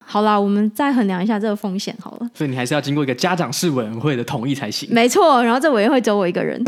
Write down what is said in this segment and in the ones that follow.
好啦，我们再衡量一下这个风险好了。 所以你还是要经过一个家长式委员会的同意才行。 没错，然后这委员会只有我一个人。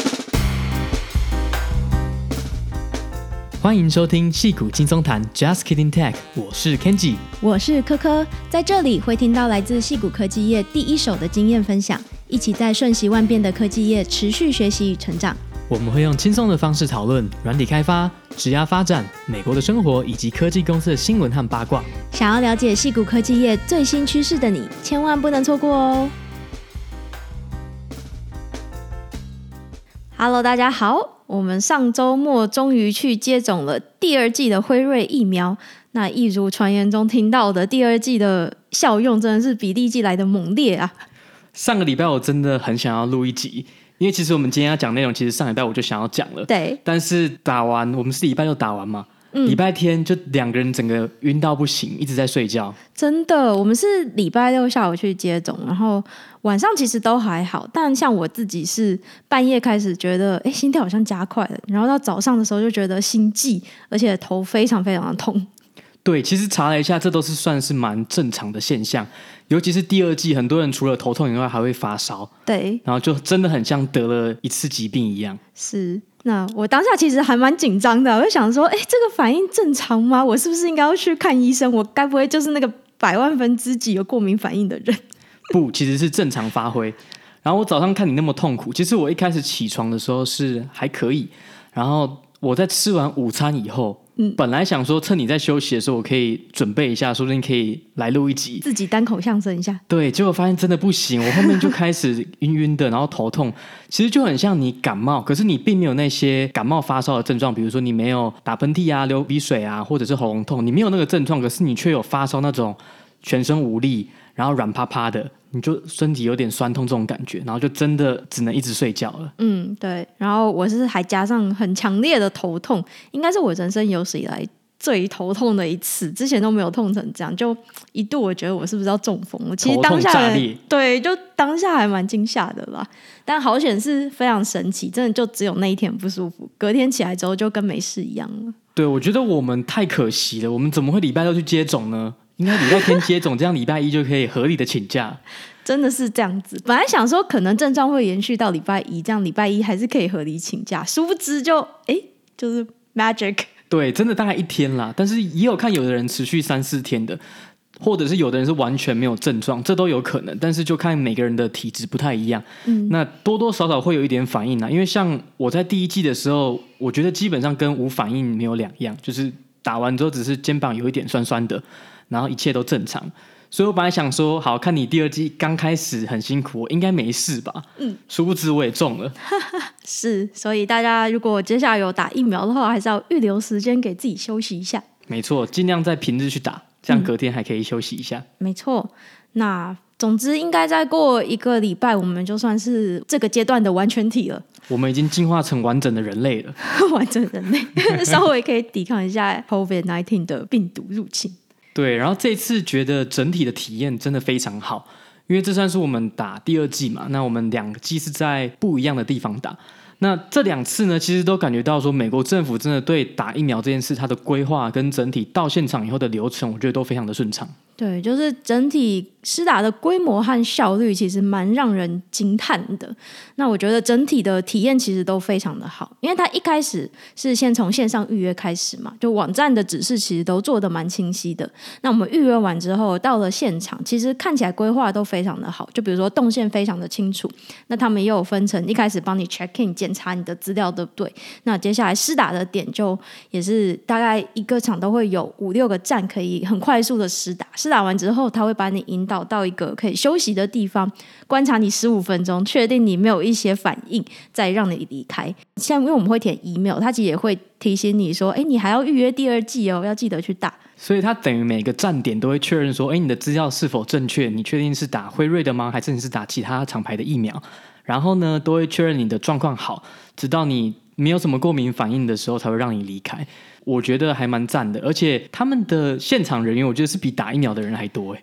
欢迎收听矽谷轻松谈 Just Kidding Tech， 我是 Kenji， 我是科科，在这里会听到来自矽谷科技业第一手的经验分享，一起在瞬息万变的科技业持续学习与成长。 我们会用轻松的方式讨论软体开发、职涯发展、美国的生活以及科技公司的新闻和八卦。 想要了解矽谷科技业最新趋势的你，千万不能错过哦。Hello， 大家好，我们上周末终于去接种了第二剂的辉瑞疫苗。那一如传言中听到的，第二剂的效用真的是比第一剂来的猛烈啊！ 上个礼拜我真的很想要录一集，因为其实我们今天要讲内容，其实上礼拜我就想要讲了。 对， 但是打完，我们是礼拜六打完嘛，礼拜天就两个人整个晕到不行，一直在睡觉。 真的，我们是礼拜六下午去接种，然后晚上其实都还好，但像我自己是半夜开始觉得心跳好像加快了，然后到早上的时候就觉得心悸，而且头非常非常的痛。 对，其实查了一下，这都是算是蛮正常的现象，尤其是第二季，很多人除了头痛以外还会发烧。 对， 然后就真的很像得了一次疾病一样。 是，那我当下其实还蛮紧张的，我就想说，这个反应正常吗？我是不是应该要去看医生？我该不会就是那个100万分之几有过敏反应的人？ 不，其实是正常发挥。然后我早上看你那么痛苦，其实我一开始起床的时候是还可以，然后我在吃完午餐以后，本来想说趁你在休息的时候，我可以准备一下，说不定可以来录一集， 自己单口相声一下。 对，结果发现真的不行，我后面就开始晕晕的，然后头痛，其实就很像你感冒，可是你并没有那些感冒发烧的症状，比如说你没有打喷嚏啊、流鼻水啊，或者是喉咙痛，你没有那个症状，可是你却有发烧那种全身无力，然后软趴趴的，你就身体有点酸痛这种感觉，然后就真的只能一直睡觉了。 对，然后我是还加上很强烈的头痛，应该是我人生有史以来最头痛的一次，之前都没有痛成这样，就一度我觉得我是不是要中风了？其实当下头痛炸裂， 对，就当下还蛮惊吓的啦。但好险是非常神奇，真的就只有那一天不舒服，隔天起来之后就跟没事一样了。 对，我觉得我们太可惜了，我们怎么会礼拜六去接种呢？应该礼拜天接种，这样礼拜一就可以合理的请假。 真的是这样子，本来想说可能症状会延续到礼拜一，这样礼拜一还是可以合理请假，殊不知就是 magic。 对，真的大概一天啦，但是也有看有的人持续3-4天的，或者是有的人是完全没有症状，这都有可能，但是就看每个人的体质不太一样。那多多少少会有一点反应啦，因为像我在第一季的时候，我觉得基本上跟无反应没有两样，就是打完之后只是肩膀有一点酸酸的，然后一切都正常。所以我本来想说，好看你第二季刚开始很辛苦，我应该没事吧？殊不知我也中了。 是，所以大家如果接下来有打疫苗的话，还是要预留时间给自己休息一下。 没错，尽量在平日去打，这样隔天还可以休息一下。 没错，那总之应该再过1个礼拜，我们就算是这个阶段的完全体了。 我们已经进化成完整的人类了。 完整人类稍微可以抵抗一下 COVID-19 的病毒入侵。 对，然后这次觉得整体的体验真的非常好，因为这算是我们打第二剂嘛，那我们2个剂是在不一样的地方打，那这2次呢，其实都感觉到说美国政府真的对打疫苗这件事，它的规划跟整体到现场以后的流程，我觉得都非常的顺畅。 对，就是整体施打的规模和效率其实蛮让人惊叹的。那我觉得整体的体验其实都非常的好，因为它一开始是先从线上预约开始嘛，就网站的指示其实都做得蛮清晰的。那我们预约完之后到了现场，其实看起来规划都非常的好，就比如说动线非常的清楚。那他们也有分成一开始帮你 check in 检查你的资料对不对，那接下来施打的点就也是大概一个场都会有5-6个站可以很快速的施打，施打完之后他会把你引导到一个可以休息的地方，观察你15分钟，确定你没有一些反应再让你离开。像因为我们会填 email， 他其实也会提醒你说你还要预约第二剂哦，要记得去打。 所以他等于每个站点都会确认说你的资料是否正确，你确定是打辉瑞的吗，还是你是打其他厂牌的疫苗，然后呢都会确认你的状况好，直到你没有什么过敏反应的时候才会让你离开。我觉得还蛮赞的，而且他们的现场人员我觉得是比打疫苗的人还多。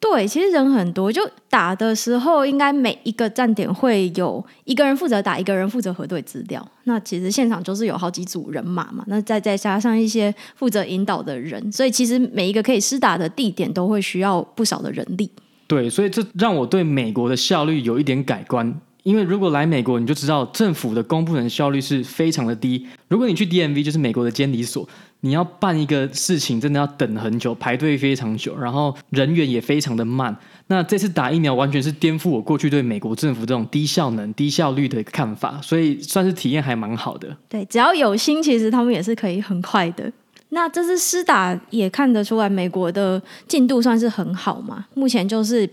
对，其实人很多，就打的时候应该每一个站点会有一个人负责打，一个人负责核对资料。那其实现场就是有好几组人马嘛，那再加上一些负责引导的人，所以其实每一个可以施打的地点都会需要不少的人力。 对，所以这让我对美国的效率有一点改观。因为如果来美国，你就知道政府的公部门效率是非常的低。如果你去 DMV 就是美国的监理所，你要办一个事情真的要等很久，排队非常久，然后人员也非常的慢。那这次打疫苗完全是颠覆我过去对美国政府这种低效能、低效率的看法，所以算是体验还蛮好的。 对，只要有心，其实他们也是可以很快的。那这次施打也看得出来，美国的进度算是很好嘛。目前就是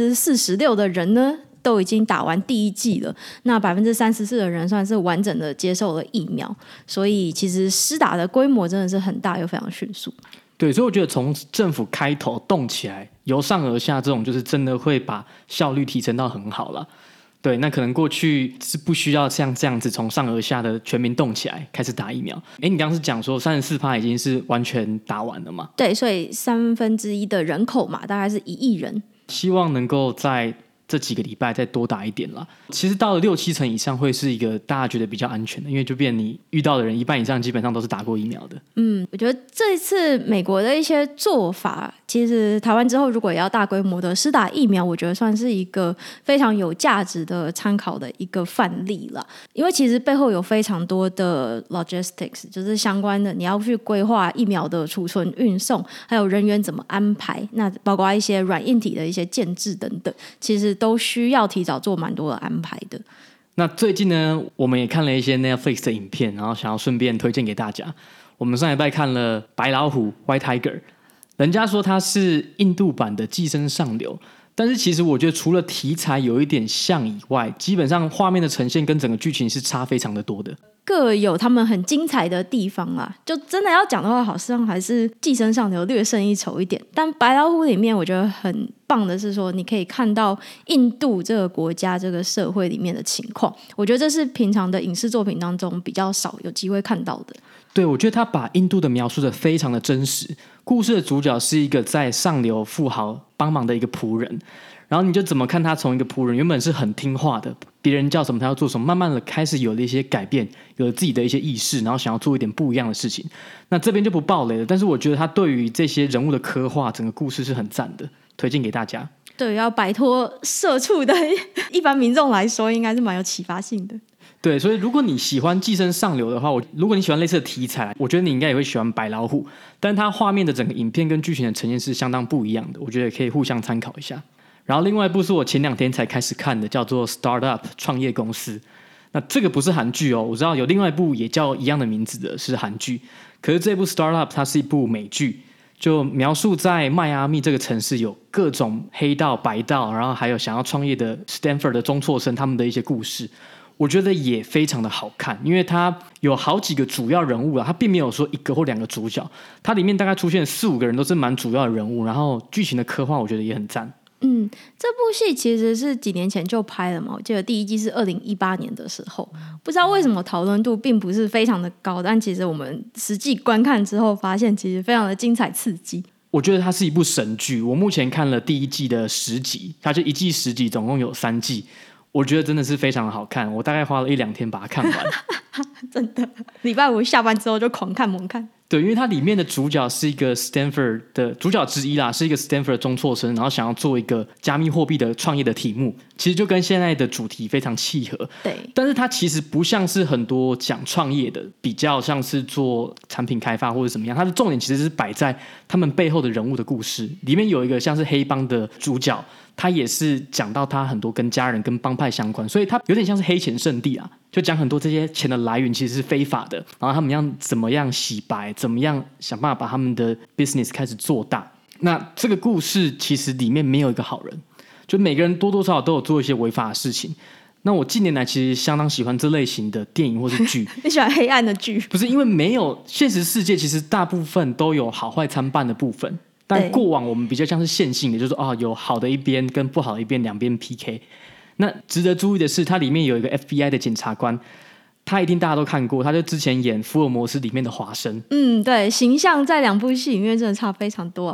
46%的人呢都已经打完第一剂了，那34%的人算是完整的接受了疫苗，所以其实施打的规模真的是很大又非常迅速。 对，所以我觉得从政府开头动起来，由上而下这种就是真的会把效率提升到很好了。对，那可能过去是不需要像这样子从上而下的全民动起来开始打疫苗。你刚刚是讲说34%已经是完全打完了嘛？ 对，所以1/3的人口嘛，大概是1亿人。 希望能够在这几个礼拜再多打一点啦。其实到了6-7成以上会是一个大家觉得比较安全的，因为就变你遇到的人一半以上基本上都是打过疫苗的。 我觉得这一次美国的一些做法，其实台湾之后如果也要大规模的施打疫苗，我觉得算是一个非常有价值的参考的一个范例了。因为其实背后有非常多的 logistics， 就是相关的你要去规划疫苗的储存、运送，还有人员怎么安排，那包括一些软硬体的一些建制等等，其实都需要提早做蛮多的安排的。 那最近呢，我们也看了一些 Netflix 的影片，然后想要顺便推荐给大家。我们上礼拜看了《白老虎》White Tiger， 人家说它是印度版的《寄生上流》，但是其实我觉得除了题材有一点像以外，基本上画面的呈现跟整个剧情是差非常的多的。 各有他们很精彩的地方啦，就真的要讲的话，好像还是《寄生上流》略胜一筹一点。但《白老虎》里面，我觉得很棒的是说，你可以看到印度这个国家、这个社会里面的情况。我觉得这是平常的影视作品当中比较少有机会看到的。 对，我觉得他把印度的描述的非常的真实。故事的主角是一个在上流富豪帮忙的一个仆人，然后你就怎么看他从一个仆人原本是很听话的，别人叫什么他要做什么，慢慢的开始有了一些改变，有了自己的一些意识，然后想要做一点不一样的事情。那这边就不爆雷了，但是我觉得他对于这些人物的刻画，整个故事是很赞的，推荐给大家。 对，要摆脱社畜的一般民众来说，应该是蛮有启发性的。 对，所以如果你喜欢寄生上流的话，如果你喜欢类似的题材，我觉得你应该也会喜欢白老虎，但它画面的整个影片跟剧情的呈现是相当不一样的，我觉得可以互相参考一下。然后另外一部是我前2天才开始看的，叫做 Startup 创业公司。那这个不是韩剧哦，我知道有另外一部也叫一样的名字的是韩剧，可是这部 Startup 它是一部美剧，就描述在迈阿密这个城市有各种黑道白道，然后还有想要创业的 Stanford 的中辍生他们的一些故事，我觉得也非常的好看，因为它有好几个主要人物啊，它并没有说1个或2个主角，它里面大概出现4-5个人都是蛮主要的人物，然后剧情的刻画我觉得也很赞。 这部戏其实是几年前就拍了嘛，我记得第一季是2018年的时候，不知道为什么讨论度并不是非常的高，但其实我们实际观看之后发现其实非常的精彩刺激。 我觉得它是一部神剧，我目前看了第1季的10集，它就1季10集，总共有3季，我觉得真的是非常的好看，我大概花了1-2天把它看完。 真的，礼拜5下班之后就狂看猛看。 对，因为它里面的主角是一个 Stanford 的主角之一啦，是一个 Stanford 中辍生，然后想要做一个加密货币的创业的题目，其实就跟现在的主题非常契合。 对， 但是它其实不像是很多讲创业的，比较像是做产品开发或者怎么样，它的重点其实是摆在他们背后的人物的故事。里面有一个像是黑帮的主角，他也是讲到他很多跟家人跟帮派相关，所以他有点像是黑钱圣地啊，就讲很多这些钱的来源其实是非法的，然后他们怎么样洗白，怎么样想办法把他们的 business 开始做大。那这个故事其实里面没有一个好人，就每个人多多少少都有做一些违法的事情。那我近年来其实相当喜欢这类型的电影或是剧。 你喜欢黑暗的剧？ 不是，因为没有现实世界，其实大部分都有好坏参半的部分。但过往我们比较像是线性的，就是说有好的一边跟不好的一边，两边 PK。那值得注意的是，它里面有一个 FBI 的检察官，他一定大家都看过，他就之前演福尔摩斯里面的华生。 对，形象在2部戏里面真的差非常多啊。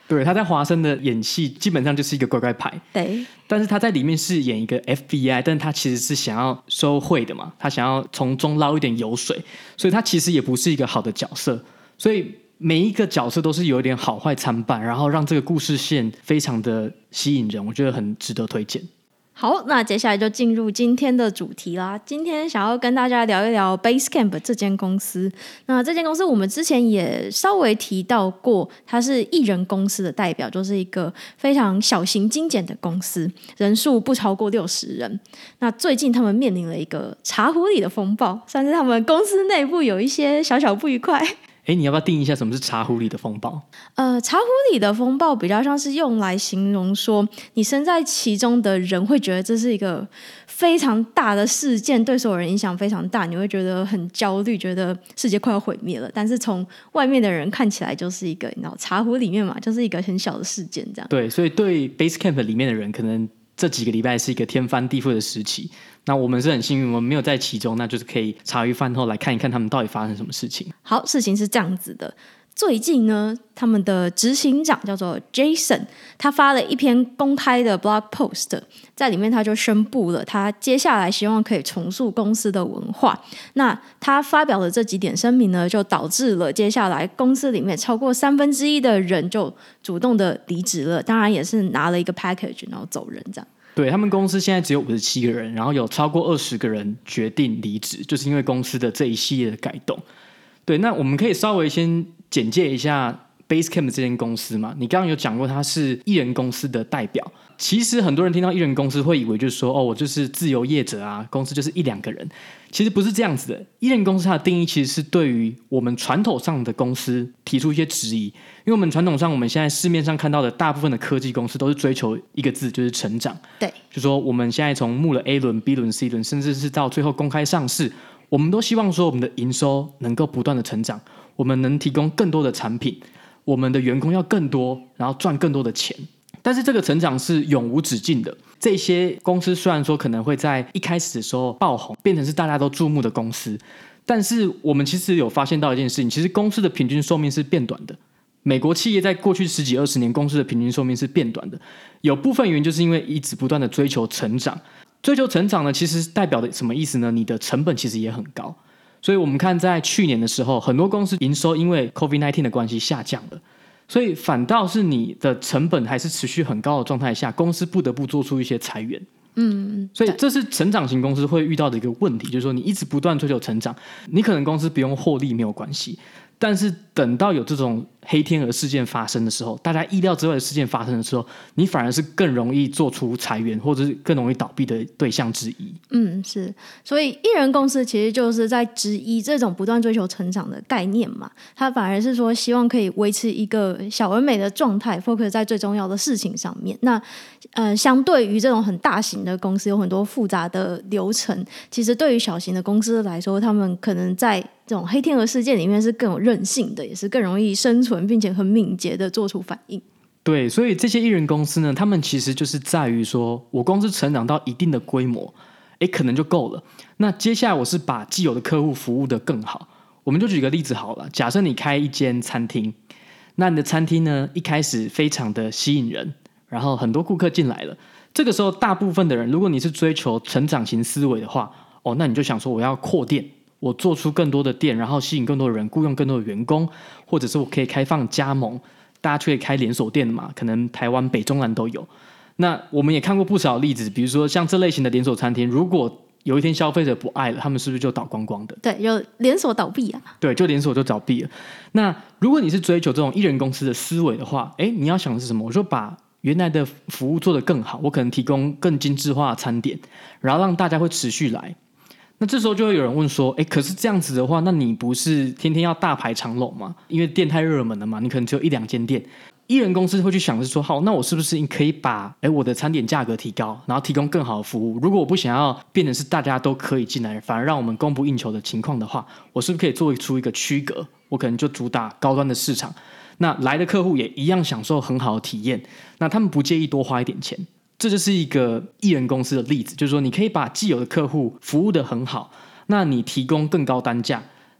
对，他在华生的演戏基本上就是一个乖乖牌， 对， 但是他在里面是演一个 FBI， 但他其实是想要收贿的嘛，他想要从中捞一点油水，所以他其实也不是一个好的角色，所以每一个角色都是有点好坏参半，然后让这个故事线非常的吸引人，我觉得很值得推荐。 好，那接下来就进入今天的主题啦。今天想要跟大家聊一聊 Basecamp 这间公司。那这间公司我们之前也稍微提到过，它是艺人公司的代表，就是一个非常小型精简的公司，人数不超过60人。那最近他们面临了一个茶壶里的风暴，算是他们公司内部有一些小小不愉快。 你要不要定义一下什么是茶壶里的风暴？ 茶壶里的风暴比较像是用来形容说，你身在其中的人会觉得这是一个非常大的事件，对所有人影响非常大，你会觉得很焦虑，觉得世界快要毁灭了。但是从外面的人看起来就是一个，你知道，茶壶里面嘛，就是一个很小的事件这样。 对，所以对 Basecamp 里面的人，可能这几个礼拜是一个天翻地覆的时期。那我们是很幸运，我们没有在其中，那就是可以茶余饭后来看一看他们到底发生什么事情。 好，事情是这样子的。最近呢，他们的执行长叫做 Jason， 他发了一篇公开的 blog post， 在里面他就宣布了他接下来希望可以重塑公司的文化。那他发表的这几点声明呢，就导致了接下来公司里面超过1/3的人就主动的离职了，当然也是拿了一个 package 然后走人这样。 对，他们公司现在只有57个人，然后有超过20个人决定离职，就是因为公司的这一系列的改动。对，那我们可以稍微先简介一下 Basecamp 这间公司嘛。你刚刚有讲过它是艺人公司的代表，其实很多人听到艺人公司会以为就是说，我就是自由业者啊，公司就是1-2个人。其实不是这样子的，艺人公司它的定义其实是对于我们传统上的公司提出一些质疑，因为我们传统上我们现在市面上看到的大部分的科技公司都是追求一个字，就是成长。 对， 就说我们现在从募了 A 轮、B 轮、C 轮，甚至是到最后公开上市，我们都希望说我们的营收能够不断的成长，我们能提供更多的产品，我们的员工要更多，然后赚更多的钱。但是这个成长是永无止境的。这些公司虽然说可能会在一开始的时候爆红，变成是大家都注目的公司，但是我们其实有发现到一件事情，其实公司的平均寿命是变短的。美国企业在过去10几20年，公司的平均寿命是变短的，有部分原因就是因为一直不断的追求成长。追求成长呢，其实代表的什么意思呢？你的成本其实也很高。所以我们看在去年的时候，很多公司营收因为 COVID-19 的关系下降了，所以反倒是你的成本还是持续很高的状态下，公司不得不做出一些裁员。所以这是成长型公司会遇到的一个问题，就是说你一直不断追求成长，你可能公司不用获利没有关系，但是等到有这种黑天鹅事件发生的时候，大家意料之外的事件发生的时候，你反而是更容易做出裁员或者是更容易倒闭的对象之一。 是，所以艺人公司其实就是在质疑这种不断追求成长的概念嘛，它反而是说希望可以维持一个小而美的状态， focus 在最重要的事情上面。那相对于这种很大型的公司有很多复杂的流程，其实对于小型的公司来说，他们可能在这种黑天鹅事件里面是更有韧性的，也是更容易生存，并且很敏捷的做出反应。 对，所以这些艺人公司呢，他们其实就是在于说，我公司成长到一定的规模，可能就够了。那接下来我是把既有的客户服务得更好。我们就举个例子好了，假设你开一间餐厅，那你的餐厅呢，一开始非常的吸引人，然后很多顾客进来了。这个时候，大部分的人，如果你是追求成长型思维的话，那你就想说我要扩店，我做出更多的店，然后吸引更多的人，雇佣更多的员工，或者是我可以开放加盟，大家就可以开连锁店嘛，可能台湾北中南都有。那我们也看过不少例子，比如说像这类型的连锁餐厅，如果有一天消费者不爱了，他们是不是就倒光光的？ 对，就连锁倒闭啊。 对，就连锁就倒闭了。那如果你是追求这种艺人公司的思维的话，你要想的是什么？我就把原来的服务做得更好，我可能提供更精致化的餐点，然后让大家会持续来。那这时候就会有人问说，可是这样子的话，那你不是天天要大排长龙吗？因为店太热门了嘛，你可能只有1-2间店。艺人公司会去想的是说，好，那我是不是可以把我的餐点价格提高，然后提供更好的服务？如果我不想要变成是大家都可以进来，反而让我们供不应求的情况的话，我是不是可以做出一个区隔？我可能就主打高端的市场，那来的客户也一样享受很好的体验，那他们不介意多花一点钱。这就是一个艺人公司的例子，就是说你可以把既有的客户服务得很好，那你提供更高单价，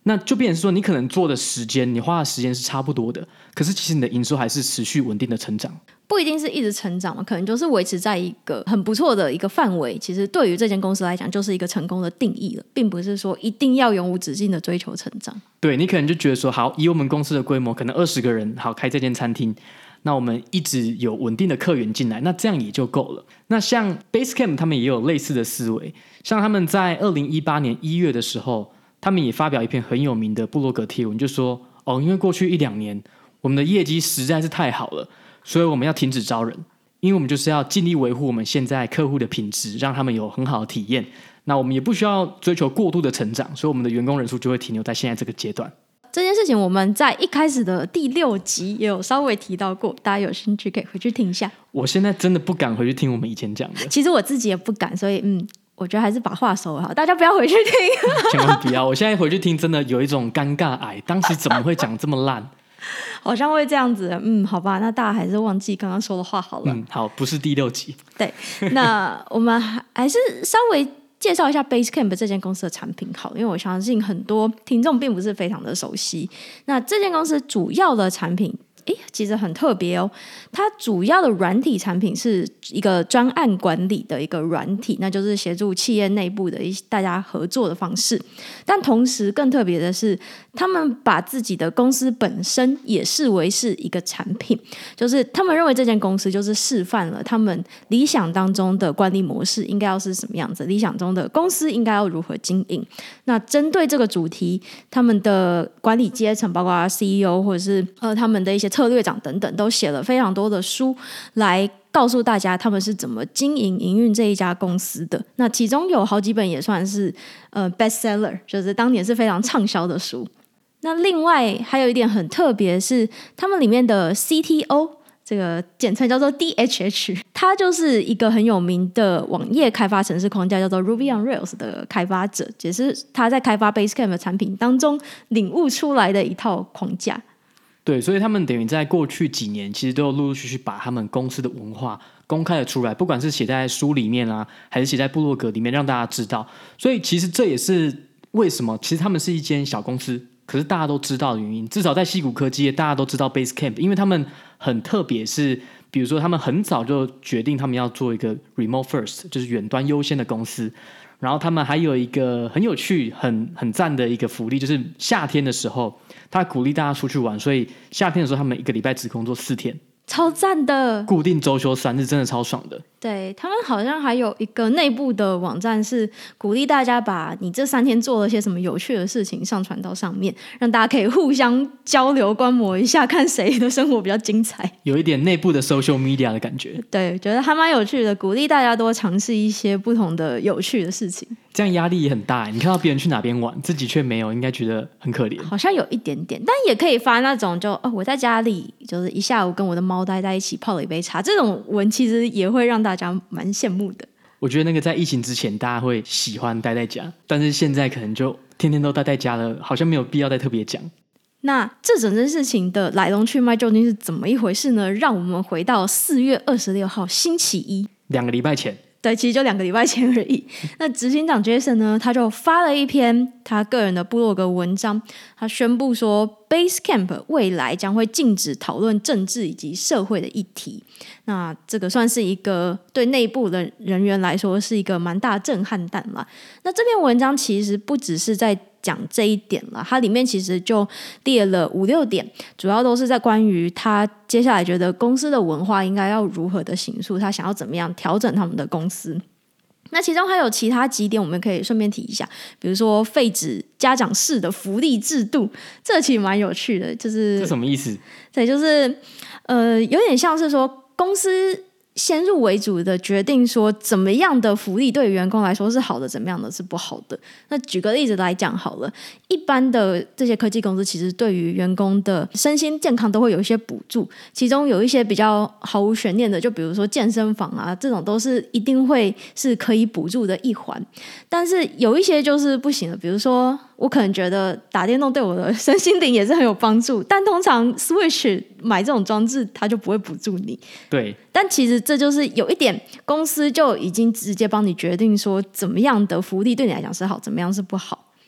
那就变成是说你可能做的时间，你花的时间是差不多的，可是其实你的营收还是持续稳定的成长。 不一定是一直成长嘛，可能就是维持在一个很不错的一个范围，其实对于这间公司来讲就是一个成功的定义了，并不是说一定要永无止境的追求成长。 对，你可能就觉得说，好，以我们公司的规模可能20个人，好，开这间餐厅，那我们一直有稳定的客源进来，那这样也就够了。那像 Basecamp 他们也有类似的思维，像他们在2018年1月的时候，他们也发表一篇很有名的部落格贴文，就说因为过去1-2年我们的业绩实在是太好了，所以我们要停止招人，因为我们就是要尽力维护我们现在客户的品质，让他们有很好的体验。那我们也不需要追求过度的成长，所以我们的员工人数就会停留在现在这个阶段。 这件事情我们在一开始的第6集也有稍微提到过，大家有兴趣可以回去听一下。 我现在真的不敢回去听我们以前讲的， 其实我自己也不敢，所以我觉得还是把话收好，大家不要回去听。 千万不要！我现在回去听，真的有一种尴尬癌，当时怎么会讲这么烂？ 好像会这样子。好吧，那大家还是忘记刚刚说的话好了。 好，不是第6集。 对，那我们还是稍微介绍一下 Basecamp 这间公司的产品好了，因为我相信很多听众并不是非常的熟悉。那这间公司主要的产品其实很特别哦，它主要的软体产品是一个专案管理的一个软体，那就是协助企业内部的大家合作的方式。但同时更特别的是，他们把自己的公司本身也视为是一个产品，就是他们认为这间公司就是示范了他们理想当中的管理模式应该要是什么样子，理想中的公司应该要如何经营。那针对这个主题，他们的管理阶层包括 CEO 或者是他们的一些策略长等等，都写了非常多的书来告诉大家他们是怎么经营营运这一家公司的。那其中有好几本也算是bestseller， 就是当年是非常畅销的书。那另外还有一点很特别是，他们里面的 CTO， 这个简称叫做 DHH， 他就是一个很有名的网页开发程式框架叫做 Ruby on Rails 的开发者，也是他在开发 Basecamp 的产品当中领悟出来的一套框架。 对，所以他们等于在过去几年其实都有陆陆续续把他们公司的文化公开了出来，不管是写在书里面啊，还是写在部落格里面让大家知道。所以其实这也是为什么其实他们是一间小公司，可是大家都知道的原因。至少在矽谷科技业大家都知道 Basecamp， 因为他们很特别，是比如说他们很早就决定他们要做一个 remote first， 就是远端优先的公司。然后他们还有一个很有趣很赞的一个福利，就是夏天的时候他鼓励大家出去玩，所以夏天的时候他们1个礼拜只工作4天， 超赞的， 固定周休3日，真的超爽的。 对，他们好像还有一个内部的网站是鼓励大家把你这3天做了些什么有趣的事情上传到上面，让大家可以互相交流观摩一下，看谁的生活比较精彩， 有一点内部的 social media 的感觉。 对，觉得还蛮有趣的，鼓励大家多尝试一些不同的有趣的事情。 这样压力也很大，你看到别人去哪边玩自己却没有，应该觉得很可怜。 好像有一点点，但也可以发那种我在家里就是一下午跟我的猫待在一起泡了一杯茶，这种文其实也会让大家蛮羡慕的。 我觉得那个在疫情之前大家会喜欢待在家，但是现在可能就天天都待在家了，好像没有必要再特别讲。 那这整件事情的来龙去脉究竟是怎么一回事呢？让我们回到4月26号星期一 ，2个礼拜前。 对，其实就2个礼拜前而已。那执行长 Jason 呢，他就发了一篇他个人的部落格文章，他宣布说 Basecamp 未来将会禁止讨论政治以及社会的议题。那这个算是一个对内部的人员来说是一个蛮大震撼弹啦。那这篇文章其实不只是在讲这一点啦，它里面其实就列了5-6点，主要都是在关于他接下来觉得公司的文化应该要如何的形塑，他想要怎么样调整他们的公司。那其中还有其他几点我们可以顺便提一下，比如说废止家长式的福利制度，这其实蛮有趣的，就是这什么意思？ 对，就是有点像是说公司先入为主的决定说怎么样的福利对员工来说是好的，怎么样的是不好的。那举个例子来讲好了，一般的这些科技公司其实对于员工的身心健康都会有一些补助，其中有一些比较毫无悬念的，就比如说健身房啊，这种都是一定会是可以补助的一环。但是有一些就是不行的，比如说我可能觉得打电动对我的身心灵也是很有帮助，但通常 Switch 买这种装置它就不会补助你。 对， 但其实这就是有一点公司就已经直接帮你决定说怎么样的福利对你来讲是好，怎么样是不好。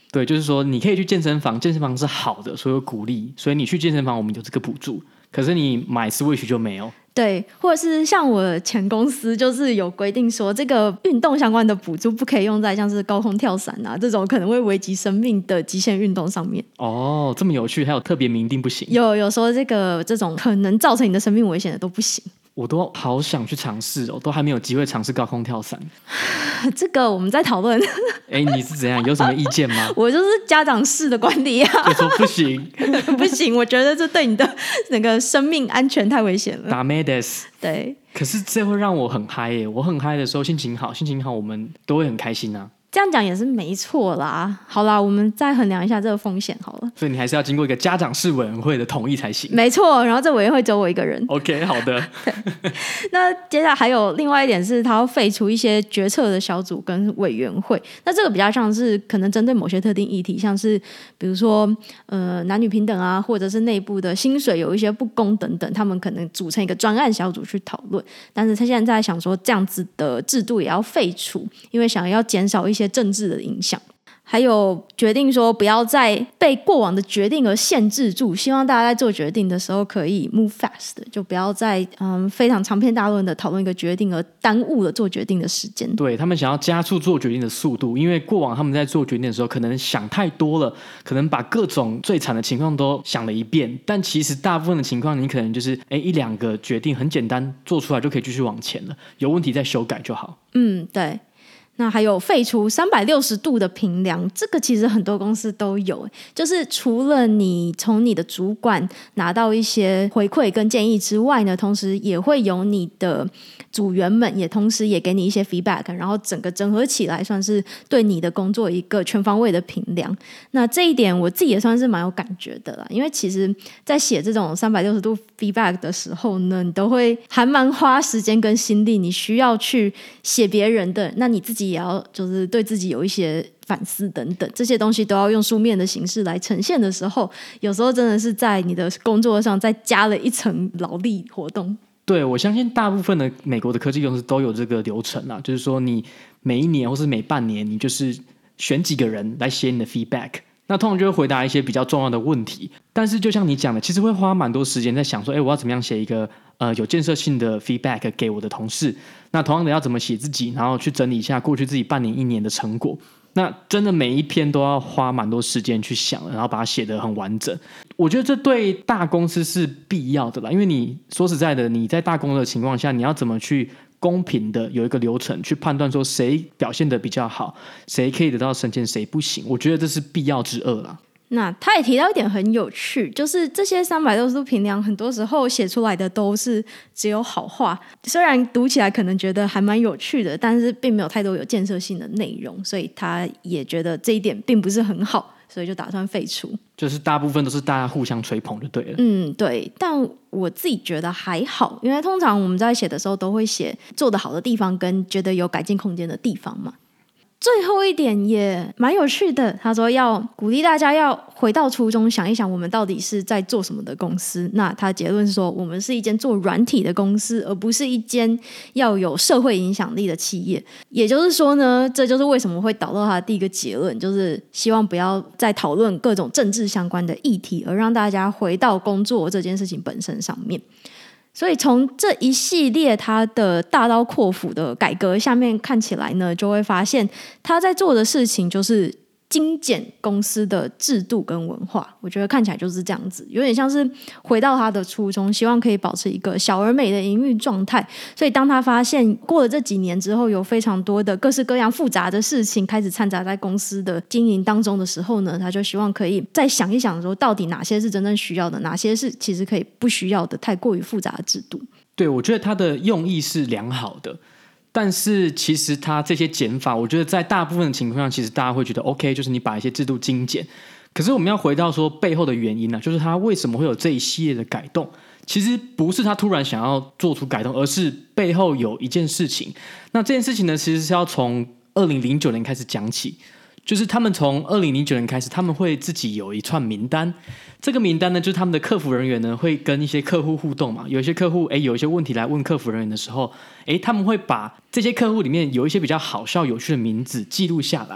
对，就是说你可以去健身房，健身房是好的，所以有鼓励，所以你去健身房我们有这个补助，可是你买 Switch 就没有。 对，或者是像我前公司就是有规定说，这个运动相关的补助不可以用在像是高空跳伞啊这种可能会危及生命的极限运动上面。 哦，这么有趣，还有特别明定不行。 有说这种可能造成你的生命危险的都不行。 我都好想去尝试哦，都还没有机会尝试高空跳伞。 这个我们在讨论。 你是怎样？有什么意见吗？ 我就是家长式的管理啊， 就说不行， 不行，我觉得这对你的那个生命安全太危险了。 打 Medes。 对， 可是这会让我很嗨耶！我很嗨的时候，心情好，我们都会很开心啊。 这样讲也是没错啦。好啦，我们再衡量一下这个风险好了。 所以你还是要经过一个家长式委员会的同意才行。 没错，然后这委员会只有我一个人。 OK， 好的。 那接下来还有另外一点是，他要废除一些决策的小组跟委员会。那这个比较像是可能针对某些特定议题，像是比如说男女平等啊，或者是内部的薪水有一些不公等等，他们可能组成一个专案小组去讨论。但是他现在想说，这样子的制度也要废除，因为想要减少一些政治的影响。还有决定说不要再被过往的决定而限制住，希望大家在做决定的时候可以 move fast， 就不要再非常长篇大论的讨论一个决定而耽误了做决定的时间。 对，他们想要加速做决定的速度，因为过往他们在做决定的时候可能想太多了，可能把各种最惨的情况都想了一遍，但其实大部分的情况你可能就是一两个决定很简单做出来就可以继续往前了，有问题再修改就好。 对。那还有废除360度的评量，这个其实很多公司都有，就是除了你从你的主管拿到一些回馈跟建议之外呢，同时也会有你的组员们也同时也给你一些 feedback， 然后整个整合起来算是对你的工作一个全方位的评量。那这一点我自己也算是蛮有感觉的啦，因为其实在写这种360度 feedback 的时候呢，你都会还蛮花时间跟心力，你需要去写别人的，那你自己也要就是对自己有一些反思等等，这些东西都要用书面的形式来呈现的时候，有时候真的是在你的工作上再加了一层劳力活动。 对，我相信大部分的美国的科技公司都有这个流程啦，就是说你每一年或是每半年，你就是选几个人来写你的 feedback， 那通常就会回答一些比较重要的问题。但是就像你讲的，其实会花蛮多时间在想说，我要怎么样写一个有建设性的 feedback 给我的同事。那同样的要怎么写自己，然后去整理一下过去自己半年一年的成果。那真的每一篇都要花蛮多时间去想，然后把它写得很完整。我觉得这对大公司是必要的啦，因为你说实在的，你在大公司的情况下，你要怎么去公平的有一个流程去判断说谁表现得比较好，谁可以得到升迁，谁不行，我觉得这是必要之恶啦。 那他也提到一点很有趣，就是这些360度评量很多时候写出来的都是只有好话，虽然读起来可能觉得还蛮有趣的，但是并没有太多有建设性的内容，所以他也觉得这一点并不是很好，所以就打算废除。就是大部分都是大家互相吹捧就对了。 对，但我自己觉得还好，因为通常我们在写的时候都会写做得好的地方跟觉得有改进空间的地方嘛。最后一点也蛮有趣的，他说要鼓励大家要回到初衷，想一想我们到底是在做什么的公司。那他结论是说，我们是一间做软体的公司，而不是一间要有社会影响力的企业。也就是说呢，这就是为什么会导到他的第一个结论，就是希望不要再讨论各种政治相关的议题，而让大家回到工作这件事情本身上面。所以从这一系列他的大刀阔斧的改革下面看起来呢，就会发现他在做的事情就是精简公司的制度跟文化。我觉得看起来就是这样子，有点像是回到他的初衷，希望可以保持一个小而美的营运状态。所以当他发现过了这几年之后，有非常多的各式各样复杂的事情开始掺杂在公司的经营当中的时候呢，他就希望可以再想一想说，到底哪些是真正需要的，哪些是其实可以不需要的太过于复杂的制度。 对，我觉得他的用意是良好的，但是其实他这些减法，我觉得在大部分的情况下，其实大家会觉得 OK， 就是你把一些制度精简。可是我们要回到说背后的原因呢，就是他为什么会有这一系列的改动？其实不是他突然想要做出改动，而是背后有一件事情。那这件事情呢，其实是要从2009年开始讲起。就是他们从2009年开始，他们会自己有一串名单。这个名单呢，就是他们的客服人员呢会跟一些客户互动嘛。有一些客户有一些问题来问客服人员的时候，他们会把这些客户里面有一些比较好笑有趣的名字记录下来。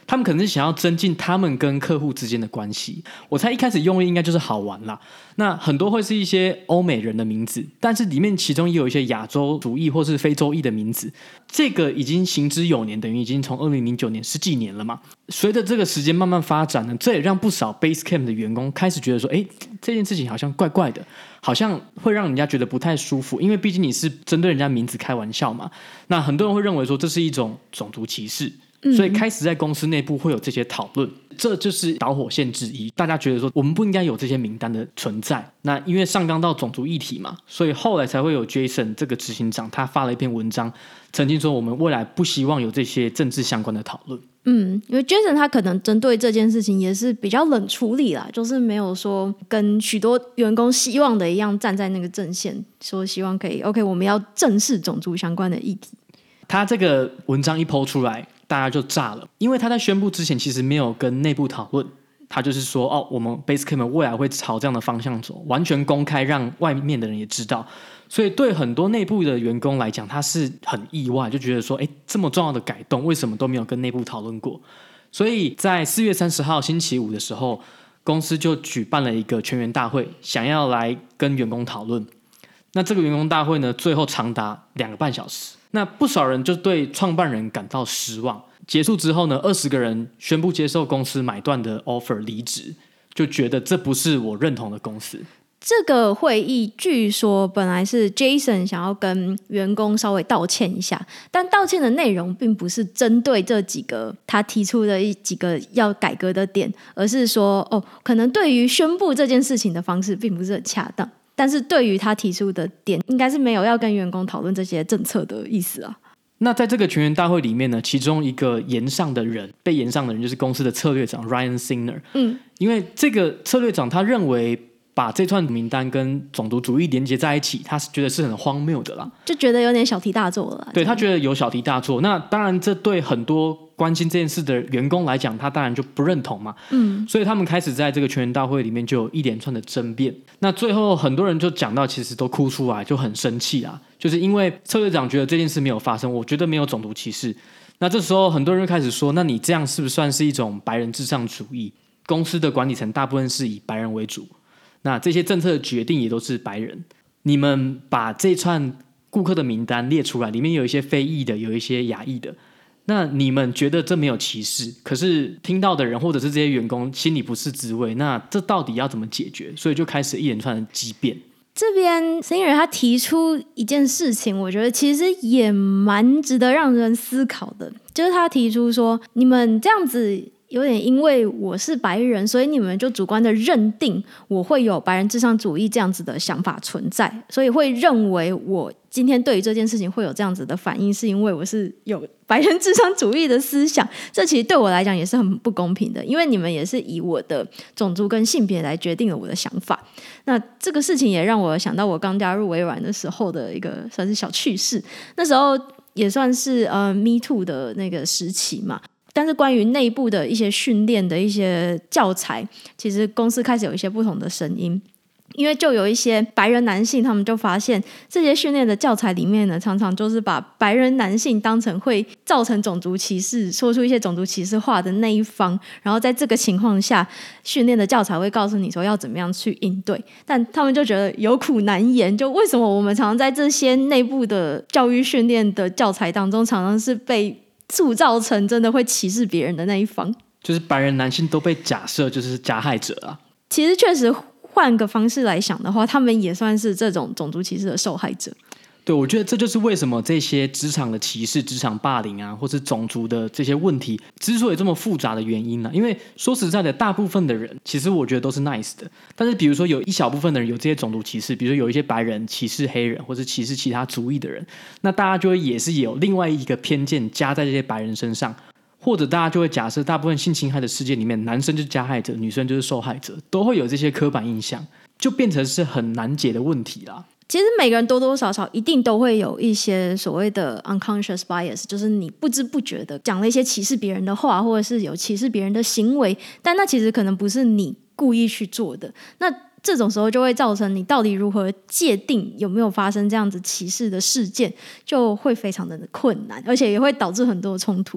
他们可能是想要增进他们跟客户之间的关系。我猜一开始用意应该就是好玩啦。那很多会是一些欧美人的名字，但是里面其中也有一些亚洲主义或是非洲裔的名字。这个已经行之有年，等于已经从2009年10几年了嘛。随着这个时间慢慢发展呢，这也让不少 Basecamp 的员工开始觉得说，这件事情好像怪怪的，好像会让人家觉得不太舒服，因为毕竟你是针对人家名字开玩笑嘛。那很多人会认为说这是一种种族歧视，所以开始在公司内部会有这些讨论，这就是导火线之一。大家觉得说我们不应该有这些名单的存在。那因为上纲到种族议题嘛，所以后来才会有 Jason 这个执行长，他发了一篇文章，曾经说我们未来不希望有这些政治相关的讨论。 因为 Jason 他可能针对这件事情也是比较冷处理啦，就是没有说跟许多员工希望的一样站在那个阵线，说希望可以 OK 我们要正视种族相关的议题。 他这个文章一 po 出来，大家就炸了，因为他在宣布之前其实没有跟内部讨论，他就是说我们 Basecamp 未来会朝这样的方向走，完全公开让外面的人也知道。所以对很多内部的员工来讲，他是很意外，就觉得说这么重要的改动为什么都没有跟内部讨论过。所以在4月30号星期五的时候，公司就举办了一个全员大会，想要来跟员工讨论。那这个员工大会呢，最后长达2个半小时。那不少人就对创办人感到失望。结束之后呢，20个人宣布接受公司买断的 offer 离职，就觉得这不是我认同的公司。 这个会议据说本来是 Jason 想要跟员工稍微道歉一下，但道歉的内容并不是针对这几个他提出的几个要改革的点，而是说可能对于宣布这件事情的方式并不是很恰当，但是对于他提出的点应该是没有要跟员工讨论这些政策的意思啊。 那在这个全员大会里面呢，其中一个延上的人，被延上的人就是公司的策略长 Ryan Singer。因为这个策略长他认为把这串名单跟种族主义连接在一起，他是觉得是很荒谬的啦， 就觉得有点小题大做了啦。 对，他觉得有小题大做。那当然这对很多关心这件事的员工来讲，他当然就不认同嘛。所以他们开始在这个全员大会里面就有一连串的争辩。那最后很多人就讲到其实都哭出来，就很生气啦，就是因为策略长觉得这件事没有发生，我觉得没有种族歧视。那这时候很多人就开始说，那你这样是不是算是一种白人至上主义？公司的管理层大部分是以白人为主，那这些政策的决定也都是白人。你们把这串顾客的名单列出来，里面有一些非裔的，有一些亚裔的，那你们觉得这没有歧视，可是听到的人或者是这些员工心里不是滋味，那这到底要怎么解决？所以就开始一连串的激辩。 这边Singer他提出一件事情，我觉得其实也蛮值得让人思考的，就是他提出说，你们这样子有点因为我是白人，所以你们就主观的认定我会有白人至上主义这样子的想法存在，所以会认为我今天对于这件事情会有这样子的反应，是因为我是有白人至上主义的思想。这其实对我来讲也是很不公平的，因为你们也是以我的种族跟性别来决定了我的想法。那这个事情也让我想到我刚加入微软的时候的一个算是小趣事，那时候也算是Me Too 的那个时期嘛。但是关于内部的一些训练的一些教材，其实公司开始有一些不同的声音。因为就有一些白人男性，他们就发现这些训练的教材里面呢，常常就是把白人男性当成会造成种族歧视，说出一些种族歧视话的那一方，然后在这个情况下，训练的教材会告诉你说要怎么样去应对，但他们就觉得有苦难言，就为什么我们常常在这些内部的教育训练的教材当中，常常是被塑造成真的会歧视别人的那一方， 就是白人男性都被假设就是加害者啊。 其实确实换个方式来想的话，他们也算是这种种族歧视的受害者。 对，我觉得这就是为什么这些职场的歧视、职场霸凌啊，或是种族的这些问题之所以这么复杂的原因呢、因为说实在的，大部分的人其实我觉得都是 nice 的，但是比如说有一小部分的人有这些种族歧视，比如说有一些白人歧视黑人，或是歧视其他族裔的人，那大家就会也是有另外一个偏见加在这些白人身上，或者大家就会假设大部分性侵害的事件里面，男生就是加害者，女生就是受害者，都会有这些刻板印象，就变成是很难解的问题啦。 其实每个人多多少少一定都会有一些所谓的 unconscious bias， 就是你不知不觉的讲了一些歧视别人的话，或者是有歧视别人的行为，但那其实可能不是你故意去做的。那这种时候就会造成你到底如何界定有没有发生这样子歧视的事件，就会非常的困难，而且也会导致很多冲突。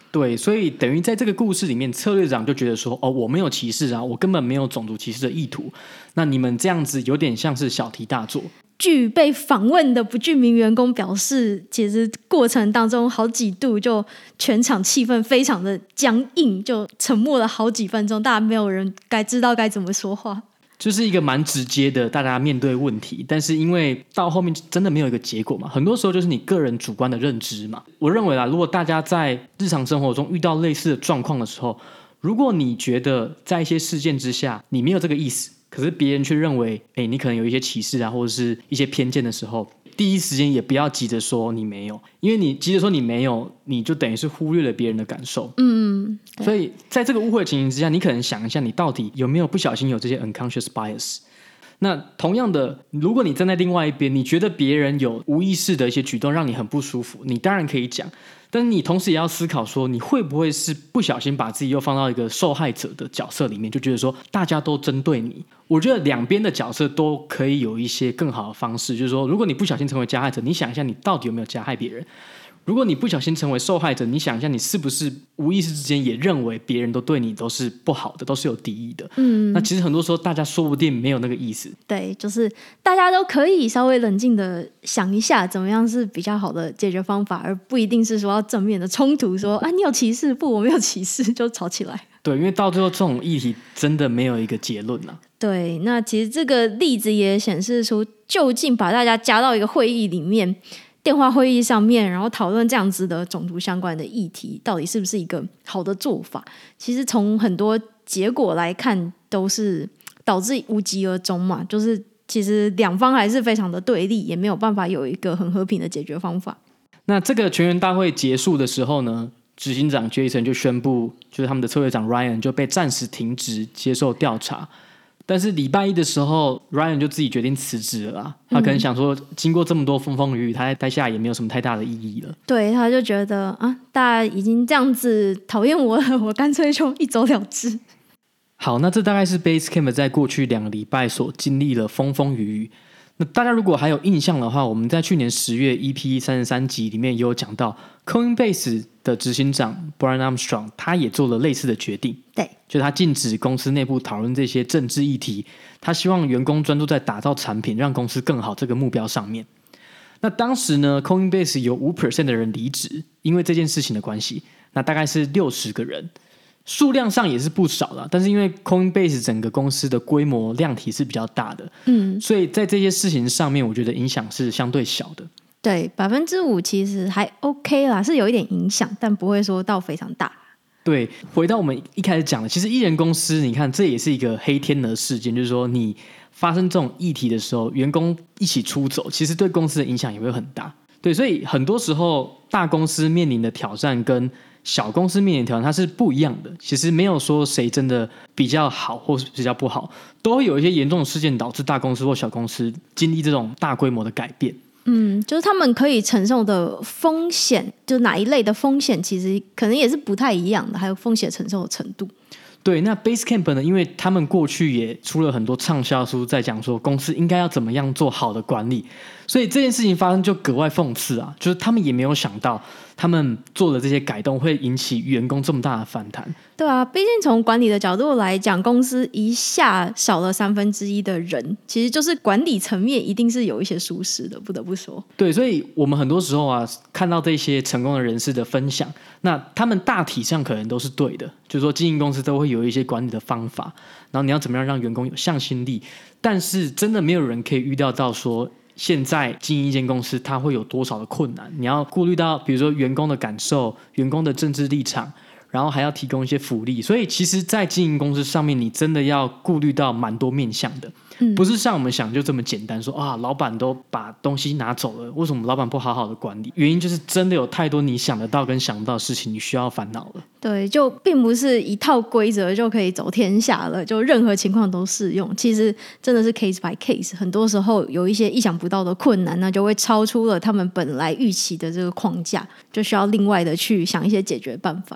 对，所以等于在这个故事里面，策略长就觉得说，哦，我没有歧视啊，我根本没有种族歧视的意图，那你们这样子有点像是小题大做。 据被访问的不具名员工表示，其实过程当中好几度就全场气氛非常的僵硬，就沉默了好几分钟，大家没有人知道该怎么说话。 就是一个蛮直接的，大家面对问题，但是因为到后面真的没有一个结果嘛，很多时候就是你个人主观的认知嘛。我认为啦，如果大家在日常生活中遇到类似的状况的时候，如果你觉得在一些事件之下你没有这个意思，可是别人却认为你可能有一些歧视啊或者是一些偏见的时候，第一时间也不要急着说你没有，因为你急着说你没有，你就等于是忽略了别人的感受。所以在这个误会的情形之下，你可能想一下你到底有没有不小心有这些 unconscious bias。那同样的，如果你站在另外一边，你觉得别人有无意识的一些举动让你很不舒服，你当然可以讲，但是你同时也要思考说，你会不会是不小心把自己又放到一个受害者的角色里面，就觉得说大家都针对你。我觉得两边的角色都可以有一些更好的方式，就是说如果你不小心成为加害者，你想一下你到底有没有加害别人，如果你不小心成为受害者，你想一下你是不是无意识之间也认为别人都对你都是不好的，都是有敌意的。那其实很多时候大家说不定没有那个意思。 对，就是大家都可以稍微冷静的想一下怎么样是比较好的解决方法，而不一定是说要正面的冲突说你有歧视，不我没有歧视，就吵起来。 对，因为到最后这种议题真的没有一个结论啊。 对，那其实这个例子也显示出，究竟把大家加到一个会议里面，电话会议上面，然后讨论这样子的种族相关的议题，到底是不是一个好的做法？其实从很多结果来看，都是导致无疾而终嘛。就是其实两方还是非常的对立，也没有办法有一个很和平的解决方法。 那这个全员大会结束的时候呢，执行长 Jason 就宣布，就是他们的策略长 Ryan 就被暂时停职接受调查。但是礼拜一的时候 Ryan 就自己决定辞职了啦。他可能想说经过这么多风风雨雨，他待下也没有什么太大的意义了。 对，他就觉得大家已经这样子讨厌我了，我干脆就一走了之。 好，那这大概是 Basecamp 在过去2个礼拜所经历了风风雨雨。那大家如果还有印象的话，我们在去年10月 EP 33集里面也有讲到 Coinbase 的执行长 Brian Armstrong 他也做了类似的决定。 对， 就他禁止公司内部讨论这些政治议题，他希望员工专注在打造产品让公司更好这个目标上面。那当时呢 Coinbase 有 5% 的人离职，因为这件事情的关系，那大概是60个人，数量上也是不少啦，但是因为 Coinbase 整个公司的规模量体是比较大的，所以在这些事情上面我觉得影响是相对小的。 对，5%其实还 OK 啦，是有一点影响，但不会说到非常大。 对，回到我们一开始讲的，其实艺人公司你看这也是一个黑天鹅事件，就是说你发生这种议题的时候，员工一起出走，其实对公司的影响也会很大。对，所以很多时候大公司面临的挑战跟小公司面临的挑战它是不一样的，其实没有说谁真的比较好或是比较不好，都会有一些严重的事件导致大公司或小公司经历这种大规模的改变。 就是他们可以承受的风险，就哪一类的风险其实可能也是不太一样的，还有风险承受的程度。 对，那 Basecamp 呢，因为他们过去也出了很多畅销书在讲说公司应该要怎么样做好的管理，所以这件事情发生就格外讽刺啊，就是他们也没有想到他们做的这些改动会引起员工这么大的反弹。 对啊，毕竟从管理的角度来讲，公司一下少了1/3的人，其实就是管理层面一定是有一些疏失的，不得不说。 对，所以我们很多时候啊，看到这些成功的人士的分享，那他们大体上可能都是对的，就是说经营公司都会有一些管理的方法，然后你要怎么样让员工有向心力，但是真的没有人可以预料到说现在经营一间公司它会有多少的困难，你要顾虑到比如说员工的感受、员工的政治立场，然后还要提供一些福利，所以其实在经营公司上面你真的要顾虑到蛮多面向的，不是像我们想就这么简单说老板都把东西拿走了，为什么老板不好好的管理？原因就是真的有太多你想得到跟想不到的事情你需要烦恼了。 对，就并不是一套规则就可以走天下了，就任何情况都适用，其实真的是 case by case， 很多时候有一些意想不到的困难，那就会超出了他们本来预期的这个框架，就需要另外的去想一些解决办法。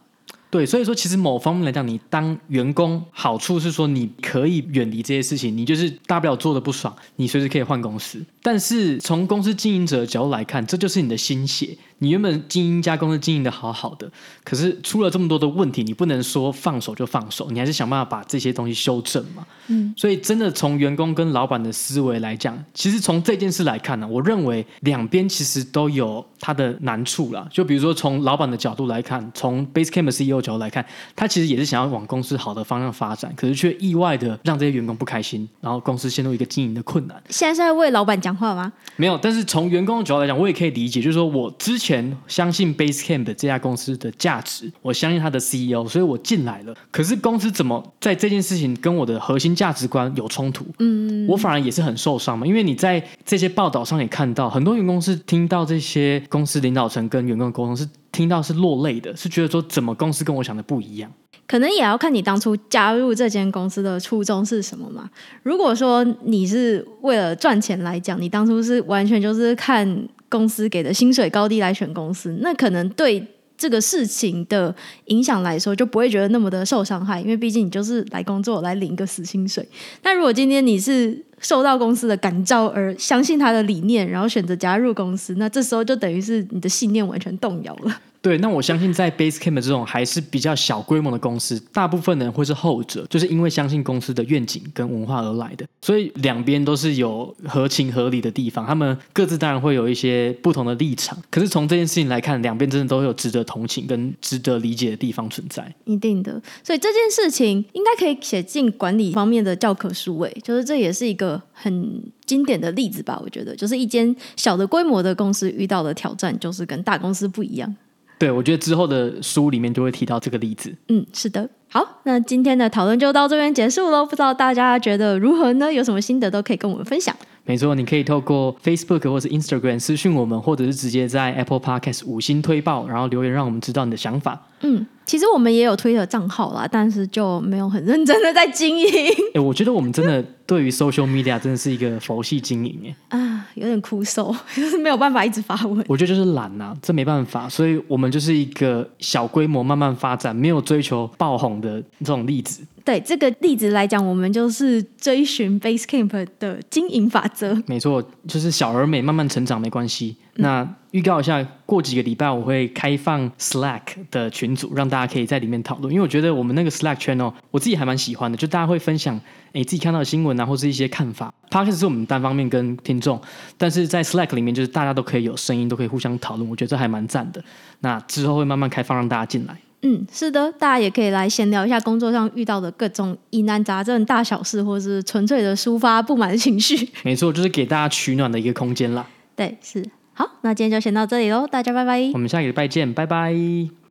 对，所以说其实某方面来讲，你当员工好处是说你可以远离这些事情，你就是大不了做的不爽，你随时可以换公司。但是从公司经营者的角度来看，这就是你的心血。你原本经营一家公司经营的好好的，可是出了这么多的问题，你不能说放手就放手，你还是想办法把这些东西修正嘛。所以真的从员工跟老板的思维来讲，其实从这件事来看呢，我认为两边其实都有它的难处啦。就比如说从老板的角度来看，从 Basecamp 的 CEO 角度来看，他其实也是想要往公司好的方向发展，可是却意外的让这些员工不开心，然后公司陷入一个经营的困难。 现在是在为老板讲话吗？ 没有，但是从员工的角度来讲，我也可以理解，就是说我之前相信 Basecamp 这家公司的价值，我相信他的 CEO， 所以我进来了。可是公司怎么在这件事情跟我的核心价值观有冲突？我反而也是很受伤嘛，因为你在这些报道上也看到，很多员工是听到这些公司领导层跟员工的沟通是听到是落泪的，是觉得说怎么公司跟我想的不一样。 可能也要看你当初加入这间公司的初衷是什么嘛。如果说你是为了赚钱来讲，你当初是完全就是看公司给的薪水高低来选公司，那可能对这个事情的影响来说就不会觉得那么的受伤害，因为毕竟你就是来工作来领一个死薪水。但如果今天你是受到公司的感召而相信他的理念，然后选择加入公司，那这时候就等于是你的信念完全动摇了。 对，那我相信在 Basecamp 这种还是比较小规模的公司，大部分人会是后者，就是因为相信公司的愿景跟文化而来的，所以两边都是有合情合理的地方，他们各自当然会有一些不同的立场，可是从这件事情来看，两边真的都有值得同情跟值得理解的地方存在。 一定的，所以这件事情应该可以写进管理方面的教科书，就是这也是一个很经典的例子吧。我觉得就是一间小的规模的公司遇到的挑战就是跟大公司不一样。 对，我觉得之后的书里面就会提到这个例子。 是的。好，那今天的讨论就到这边结束咯，不知道大家觉得如何呢？有什么心得都可以跟我们分享。 没错，你可以透过 Facebook 或是 Instagram 私讯我们，或者是直接在 Apple Podcast 5星推爆，然后留言让我们知道你的想法。 其实我们也有Twitter账号啦，但是就没有很认真的在经营。 我觉得我们真的对于 social media 真的是一个佛系经营耶。 有点枯瘦，就是没有办法一直发文。 我觉得就是懒啊，这没办法，所以我们就是一个小规模慢慢发展，没有追求爆红的这种例子。 对这个例子来讲，我们就是追寻 Basecamp 的经营法则。 没错，就是小而美，慢慢成长没关系。那预告一下，过几个礼拜我会开放 Slack 的群组，让大家可以在里面讨论。因为我觉得我们那个 Slack channel 我自己还蛮喜欢的，就大家会分享自己看到的新闻啊，或是一些看法。Podcast 是我们单方面跟听众，但是在 Slack 里面就是大家都可以有声音，都可以互相讨论，我觉得这还蛮赞的。那之后会慢慢开放让大家进来。 是的，大家也可以来闲聊一下工作上遇到的各种疑难杂症、大小事，或是纯粹的抒发不满的情绪。 没错，就是给大家取暖的一个空间啦。 对，是。好，那今天就先到这里咯，大家拜拜。 我们下个礼拜见，拜拜。